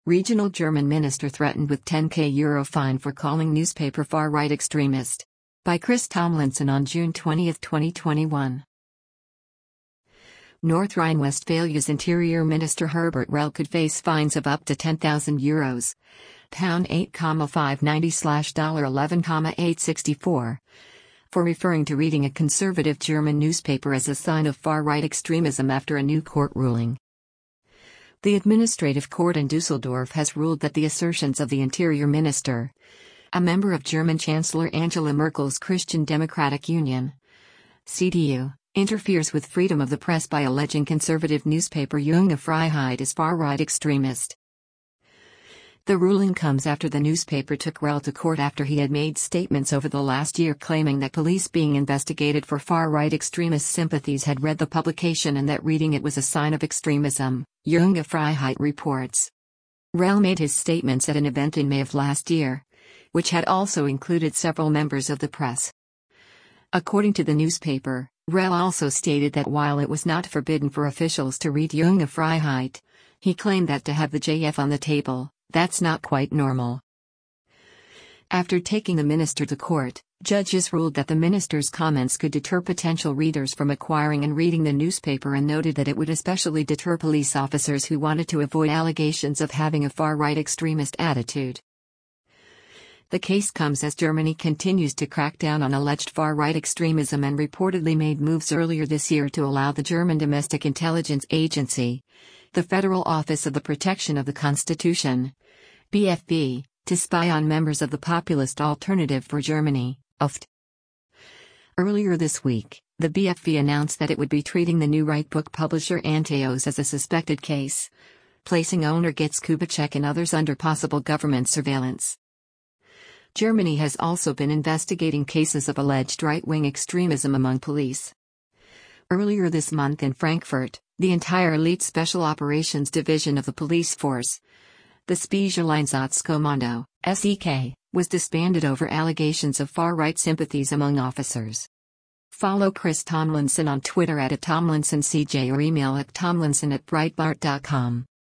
Regional German minister threatened with €10,000 fine for calling newspaper far-right extremist. By Chris Tomlinson on June 20, 2021. North Rhine-Westphalia's Interior Minister Herbert Reul could face fines of up to €10,000, £8,590/$11,864, for referring to reading a conservative German newspaper as a sign of far-right extremism after a new court ruling. The administrative court in Dusseldorf has ruled that the assertions of the Interior Minister, a member of German Chancellor Angela Merkel's Christian Democratic Union, CDU, interferes with freedom of the press by alleging conservative newspaper Junge Freiheit is far-right extremist. The ruling comes after the newspaper took Reul to court after he had made statements over the last year claiming that police being investigated for far-right extremist sympathies had read the publication and that reading it was a sign of extremism, Junge Freiheit reports. Reul made his statements at an event in May of last year, which had also included several members of the press. According to the newspaper, Reul also stated that while it was not forbidden for officials to read Junge Freiheit, he claimed that to have the JF on the table, that's not quite normal. After taking the minister to court, judges ruled that the minister's comments could deter potential readers from acquiring and reading the newspaper and noted that it would especially deter police officers who wanted to avoid allegations of having a far-right extremist attitude. The case comes as Germany continues to crack down on alleged far-right extremism and reportedly made moves earlier this year to allow the German Domestic Intelligence Agency, the Federal Office of the Protection of the Constitution, BFV, to spy on members of the populist Alternative for Germany, AfD. Earlier this week, the BFV announced that it would be treating the new right book publisher Antaeus as a suspected case, placing owner Götz Kubitschek and others under possible government surveillance. Germany has also been investigating cases of alleged right-wing extremism among police. Earlier this month in Frankfurt, the entire Elite Special Operations Division of the police force, the Spezialeinsatzkommando, SEK, was disbanded over allegations of far-right sympathies among officers. Follow Chris Tomlinson on Twitter @TomlinsonCJ or email at tomlinson@breitbart.com.